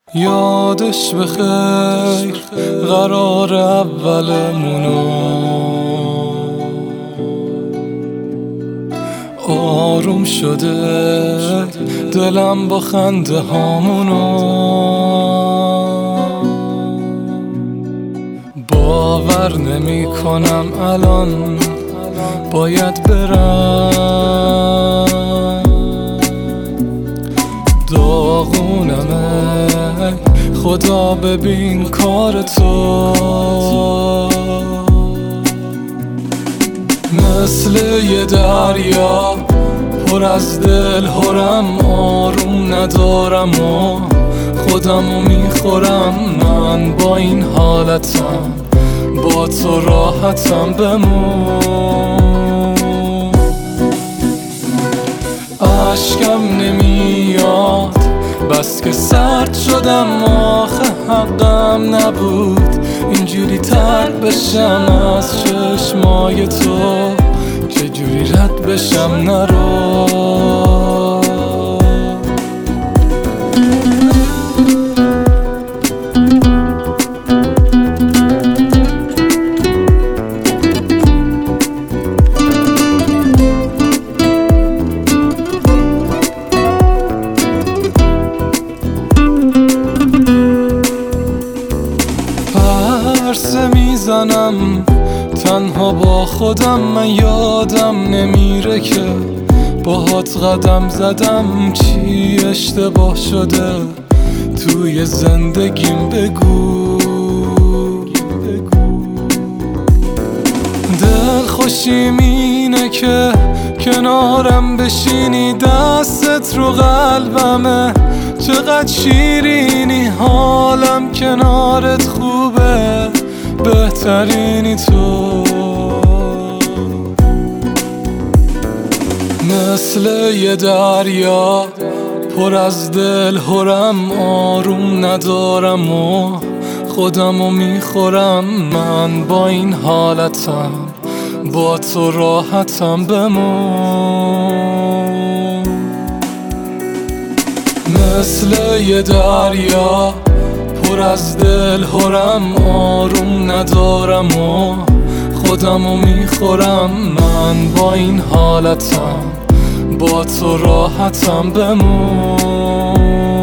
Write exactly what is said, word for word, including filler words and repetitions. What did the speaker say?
یادش بخیر قرار اولمونو آروم شده دلم با خنده هامونو باور نمی کنم الان باید برم داغونمه خدا ببین کار تو مثل یه دریا پر از دل هرم آروم ندارم و خودمو میخورم من با این حالتم با تو راحتم بمون عشقم نمیاد بس که سرد شدم آخه حقم نبود اینجوری ترک بشم از چشمای تو چجوری رد بشم نرو پرسه میزنم تنها با خودم من یادم نمیره که باهات قدم زدم چی اشتباه شده توی زندگیم بگو دل خوشیم اینه که کنارم بشینی دستت رو قلبمه چقدر شیرینی حالم کنارت خوبه بهترینی تو مثل یه دریا پر از دل هرم آروم ندارم و خودمو میخورم من با این حالتم با تو راحتم بمون مثل یه دریا پر از دل هرم آروم ندارم و خودمو میخورم من با این حالتم با تو راحتم بمون